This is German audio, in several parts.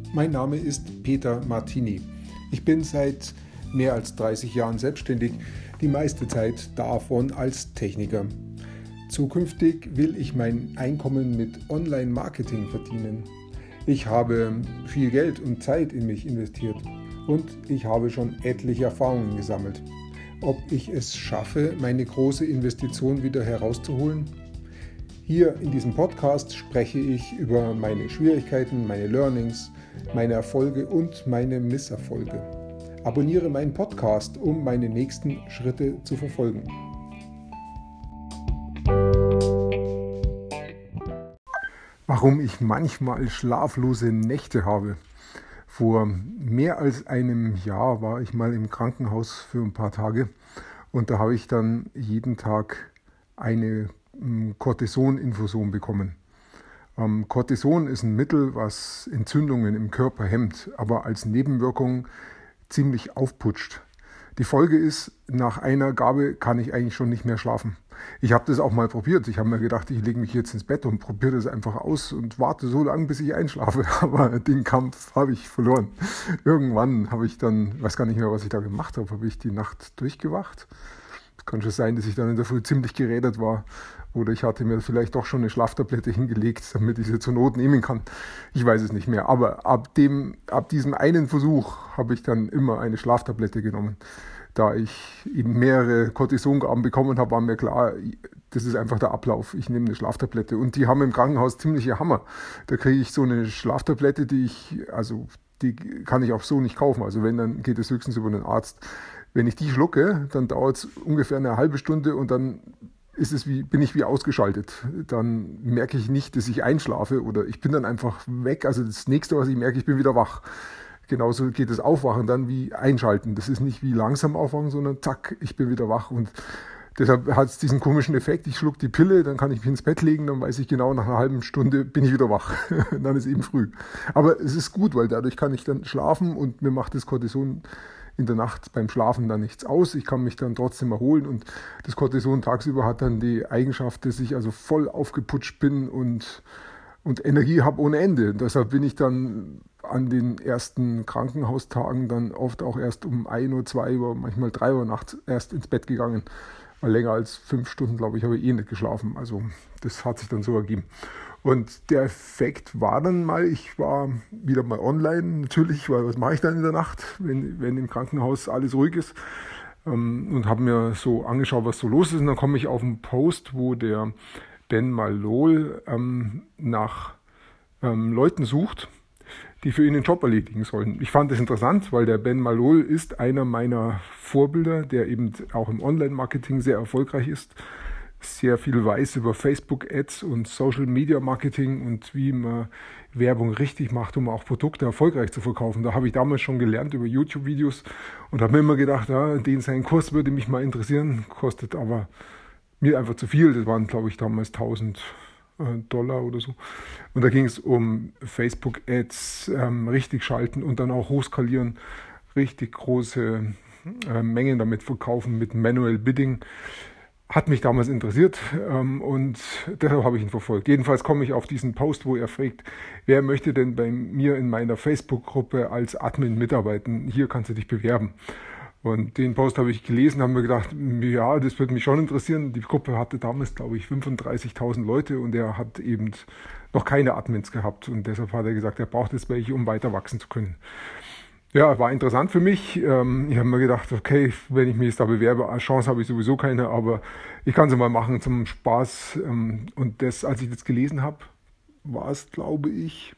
Mein Name ist Peter Martini. Ich bin seit mehr als 30 Jahren selbstständig, die meiste Zeit davon als Techniker. Zukünftig will ich mein Einkommen mit Online-Marketing verdienen. Ich habe viel Geld und Zeit in mich investiert und ich habe schon etliche Erfahrungen gesammelt. Ob ich es schaffe, meine große Investition wieder herauszuholen? Hier in diesem Podcast spreche ich über meine Schwierigkeiten, meine Learnings, meine Erfolge und meine Misserfolge. Abonniere meinen Podcast, um meine nächsten Schritte zu verfolgen. Warum ich manchmal schlaflose Nächte habe. Vor mehr als einem Jahr war ich mal im Krankenhaus für ein paar Tage und da habe ich dann jeden Tag eine Cortison-Infusion bekommen. Cortison ist ein Mittel, was Entzündungen im Körper hemmt, aber als Nebenwirkung ziemlich aufputscht. Die Folge ist, nach einer Gabe kann ich eigentlich schon nicht mehr schlafen. Ich habe das auch mal probiert. Ich habe mir gedacht, ich lege mich jetzt ins Bett und probiere das einfach aus und warte so lange, bis ich einschlafe. Aber den Kampf habe ich verloren. Irgendwann habe ich dann, weiß gar nicht mehr, was ich da gemacht habe, habe ich die Nacht durchgewacht. Es kann schon sein, dass ich dann in der Früh ziemlich gerädert war. Oder ich hatte mir vielleicht doch schon eine Schlaftablette hingelegt, damit ich sie zur Not nehmen kann. Ich weiß es nicht mehr. Aber ab diesem einen Versuch habe ich dann immer eine Schlaftablette genommen. Da ich eben mehrere Cortisongaben bekommen habe, war mir klar, das ist einfach der Ablauf. Ich nehme eine Schlaftablette. Und die haben im Krankenhaus ziemliche Hammer. Da kriege ich so eine Schlaftablette, die kann ich auch so nicht kaufen. Also wenn, dann geht es höchstens über einen Arzt. Wenn ich die schlucke, dann dauert es ungefähr eine halbe Stunde und dann bin ich wie ausgeschaltet. Dann merke ich nicht, dass ich einschlafe oder ich bin dann einfach weg. Also das nächste, was ich merke, ich bin wieder wach. Genauso geht das Aufwachen dann wie Einschalten. Das ist nicht wie langsam aufwachen, sondern zack, ich bin wieder wach. Und deshalb hat es diesen komischen Effekt. Ich schluck die Pille, dann kann ich mich ins Bett legen, dann weiß ich genau, nach einer halben Stunde bin ich wieder wach. Dann ist eben früh. Aber es ist gut, weil dadurch kann ich dann schlafen und mir macht das Cortison in der Nacht beim Schlafen dann nichts aus. Ich kann mich dann trotzdem erholen und das Cortison tagsüber hat dann die Eigenschaft, dass ich also voll aufgeputscht bin und Energie habe ohne Ende. Und deshalb bin ich dann an den ersten Krankenhaustagen dann oft auch erst um 1 Uhr, 2 Uhr, manchmal 3 Uhr nachts erst ins Bett gegangen. Weil länger als 5 Stunden, glaube ich, habe ich nicht geschlafen. Also das hat sich dann so ergeben. Und der Effekt war dann mal, ich war wieder mal online natürlich, weil was mache ich dann in der Nacht, wenn im Krankenhaus alles ruhig ist, und habe mir so angeschaut, was so los ist. Und dann komme ich auf einen Post, wo der Ben Malol nach Leuten sucht, die für ihn den Job erledigen sollen. Ich fand das interessant, weil der Ben Malol ist einer meiner Vorbilder, der eben auch im Online-Marketing sehr erfolgreich ist, sehr viel weiß über Facebook-Ads und Social-Media-Marketing und wie man Werbung richtig macht, um auch Produkte erfolgreich zu verkaufen. Da habe ich damals schon gelernt über YouTube-Videos und habe mir immer gedacht, ja, sein Kurs würde mich mal interessieren, kostet aber mir einfach zu viel. Das waren, glaube ich, damals $1000 oder so. Und da ging es um Facebook-Ads, richtig schalten und dann auch hochskalieren, richtig große Mengen damit verkaufen mit Manual Bidding. Hat mich damals interessiert und deshalb habe ich ihn verfolgt. Jedenfalls komme ich auf diesen Post, wo er fragt, wer möchte denn bei mir in meiner Facebook-Gruppe als Admin mitarbeiten? Hier kannst du dich bewerben. Und den Post habe ich gelesen, haben mir gedacht, ja, das würde mich schon interessieren. Die Gruppe hatte damals, glaube ich, 35.000 Leute und er hat eben noch keine Admins gehabt. Und deshalb hat er gesagt, er braucht jetzt welche, um weiter wachsen zu können. Ja, war interessant für mich. Ich habe mir gedacht, okay, wenn ich mich jetzt da bewerbe, eine Chance habe ich sowieso keine, aber ich kann es mal machen zum Spaß. Und als ich das gelesen habe, war es, glaube ich,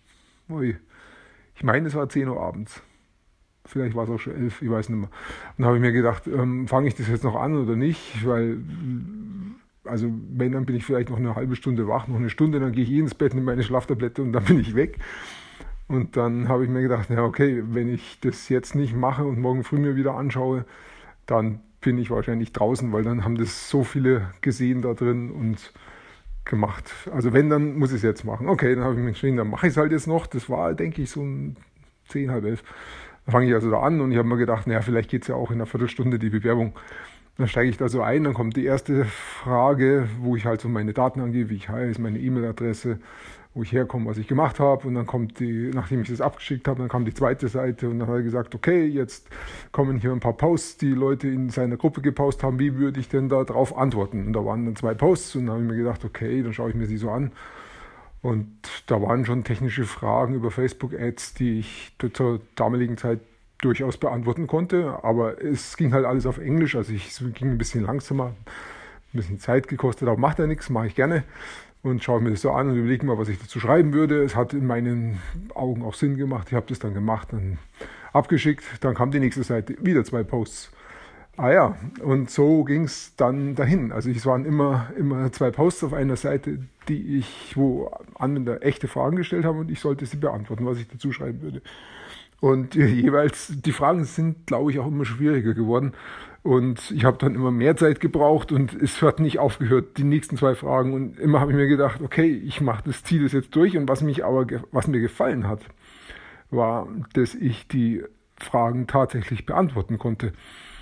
ich meine, es war 10 Uhr abends. Vielleicht war es auch schon 11, ich weiß nicht mehr. Und dann habe ich mir gedacht, fange ich das jetzt noch an oder nicht, weil, also wenn, dann bin ich vielleicht noch eine halbe Stunde wach, noch eine Stunde, dann gehe ich ins Bett, nehme meine Schlaftablette und dann bin ich weg. Und dann habe ich mir gedacht, ja okay, wenn ich das jetzt nicht mache und morgen früh mir wieder anschaue, dann bin ich wahrscheinlich draußen, weil dann haben das so viele gesehen da drin und gemacht. Also wenn, dann muss ich es jetzt machen. Okay, dann habe ich mir entschieden, dann mache ich es halt jetzt noch. Das war, denke ich, so um 10, halb 11. Dann fange ich also da an und ich habe mir gedacht, naja, vielleicht geht es ja auch in einer Viertelstunde die Bewerbung. Dann steige ich da so ein, dann kommt die erste Frage, wo ich halt so meine Daten angebe, wie ich heiße, meine E-Mail-Adresse, wo ich herkomme, was ich gemacht habe. Und dann kommt nachdem ich das abgeschickt habe, dann kam die zweite Seite und dann hat er gesagt, okay, jetzt kommen hier ein paar Posts, die Leute in seiner Gruppe gepostet haben, wie würde ich denn da drauf antworten? Und da waren dann 2 Posts und dann habe ich mir gedacht, okay, dann schaue ich mir sie so an. Und da waren schon technische Fragen über Facebook-Ads, die ich zur damaligen Zeit durchaus beantworten konnte, aber es ging halt alles auf Englisch, also es ging ein bisschen langsamer, ein bisschen Zeit gekostet, aber macht ja nichts, mache ich gerne und schaue mir das so an und überlege mal, was ich dazu schreiben würde. Es hat in meinen Augen auch Sinn gemacht, ich habe das dann gemacht, dann abgeschickt, dann kam die nächste Seite, wieder 2 Posts. Ah ja, und so ging es dann dahin. Also es waren immer 2 Posts auf einer Seite, wo Anwender echte Fragen gestellt haben und ich sollte sie beantworten, was ich dazu schreiben würde. Und jeweils, die Fragen sind, glaube ich, auch immer schwieriger geworden. Und ich habe dann immer mehr Zeit gebraucht und es hat nicht aufgehört, die nächsten 2 Fragen. Und immer habe ich mir gedacht, okay, ich ziehe das jetzt durch. Und was mir gefallen hat, war, dass ich die Fragen tatsächlich beantworten konnte.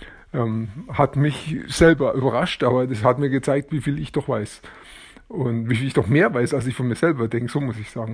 Hat mich selber überrascht, aber das hat mir gezeigt, wie viel ich doch weiß. Und wie viel ich doch mehr weiß, als ich von mir selber denke, so muss ich sagen.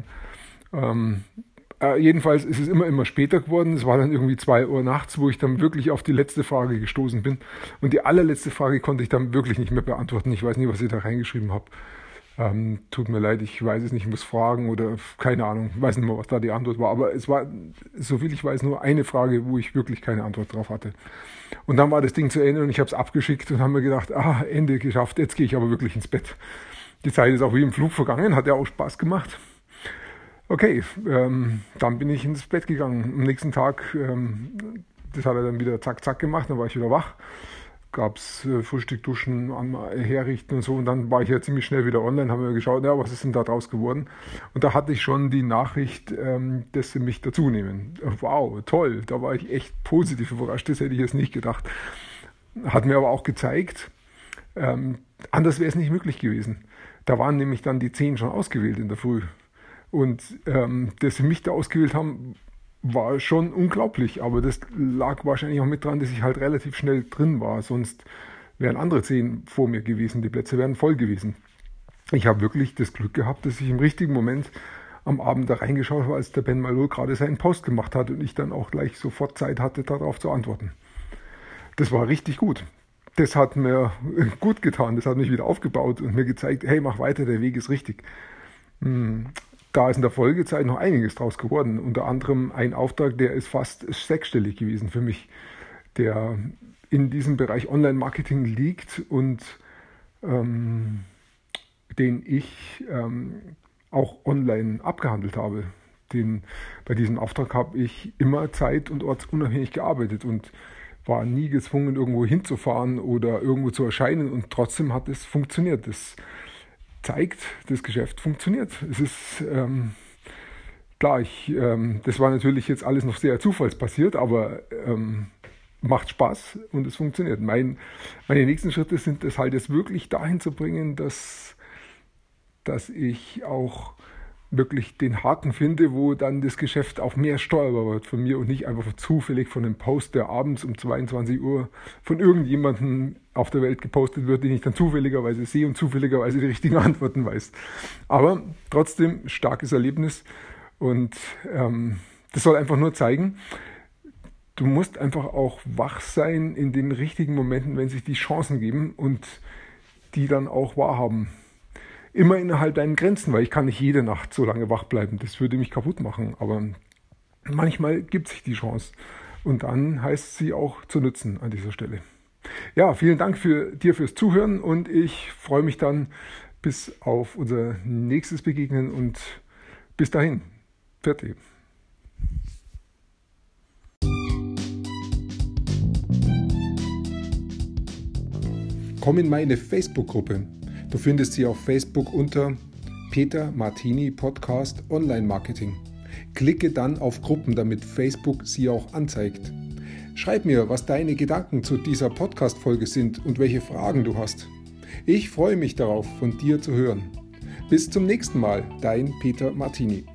Jedenfalls ist es immer später geworden. Es war dann irgendwie 2 Uhr nachts, wo ich dann wirklich auf die letzte Frage gestoßen bin. Und die allerletzte Frage konnte ich dann wirklich nicht mehr beantworten. Ich weiß nicht, was ich da reingeschrieben habe. Tut mir leid, ich weiß es nicht, ich muss fragen oder keine Ahnung, ich weiß nicht mehr, was da die Antwort war. Aber es war, soviel ich weiß, nur eine Frage, wo ich wirklich keine Antwort drauf hatte. Und dann war das Ding zu Ende und ich habe es abgeschickt und habe mir gedacht, Ende geschafft, jetzt gehe ich aber wirklich ins Bett. Die Zeit ist auch wie im Flug vergangen, hat ja auch Spaß gemacht. Okay, dann bin ich ins Bett gegangen. Am nächsten Tag, das hat er dann wieder zack, zack gemacht, dann war ich wieder wach. Gab es Frühstück, Duschen, herrichten und so. Und dann war ich ja ziemlich schnell wieder online, haben wir geschaut, ja, was ist denn da draus geworden? Und da hatte ich schon die Nachricht, dass sie mich dazu nehmen. Wow, toll, da war ich echt positiv überrascht, das hätte ich jetzt nicht gedacht. Hat mir aber auch gezeigt, anders wäre es nicht möglich gewesen. Da waren nämlich dann die 10 schon ausgewählt in der Früh. Und dass sie mich da ausgewählt haben, war schon unglaublich. Aber das lag wahrscheinlich auch mit dran, dass ich halt relativ schnell drin war. Sonst wären andere 10 vor mir gewesen. Die Plätze wären voll gewesen. Ich habe wirklich das Glück gehabt, dass ich im richtigen Moment am Abend da reingeschaut habe, als der Ben Malou gerade seinen Post gemacht hat und ich dann auch gleich sofort Zeit hatte, darauf zu antworten. Das war richtig gut. Das hat mir gut getan. Das hat mich wieder aufgebaut und mir gezeigt, hey, mach weiter, der Weg ist richtig. Da ist in der Folgezeit noch einiges draus geworden. Unter anderem ein Auftrag, der ist fast 6-stellig gewesen für mich, der in diesem Bereich Online-Marketing liegt und den ich auch online abgehandelt habe. Bei diesem Auftrag habe ich immer zeit- und ortsunabhängig gearbeitet und war nie gezwungen, irgendwo hinzufahren oder irgendwo zu erscheinen und trotzdem hat es funktioniert. Das zeigt, das Geschäft funktioniert. Es ist klar, das war natürlich jetzt alles noch sehr zufallsbasiert, aber macht Spaß und es funktioniert. Meine nächsten Schritte sind es halt jetzt wirklich dahin zu bringen, dass ich auch wirklich den Haken finde, wo dann das Geschäft auch mehr steuerbar wird von mir und nicht einfach zufällig von einem Post, der abends um 22 Uhr von irgendjemandem auf der Welt gepostet wird, den ich dann zufälligerweise sehe und zufälligerweise die richtigen Antworten weiß. Aber trotzdem starkes Erlebnis und das soll einfach nur zeigen, du musst einfach auch wach sein in den richtigen Momenten, wenn sich die Chancen geben und die dann auch wahrhaben. Immer innerhalb deinen Grenzen, weil ich kann nicht jede Nacht so lange wach bleiben. Das würde mich kaputt machen. Aber manchmal gibt sich die Chance. Und dann heißt es, sie auch zu nutzen an dieser Stelle. Ja, vielen Dank dir fürs Zuhören und ich freue mich dann bis auf unser nächstes Begegnen und bis dahin. Fertig. Komm in meine Facebook-Gruppe. Du findest sie auf Facebook unter Peter Martini Podcast Online Marketing. Klicke dann auf Gruppen, damit Facebook sie auch anzeigt. Schreib mir, was deine Gedanken zu dieser Podcast-Folge sind und welche Fragen du hast. Ich freue mich darauf, von dir zu hören. Bis zum nächsten Mal, dein Peter Martini.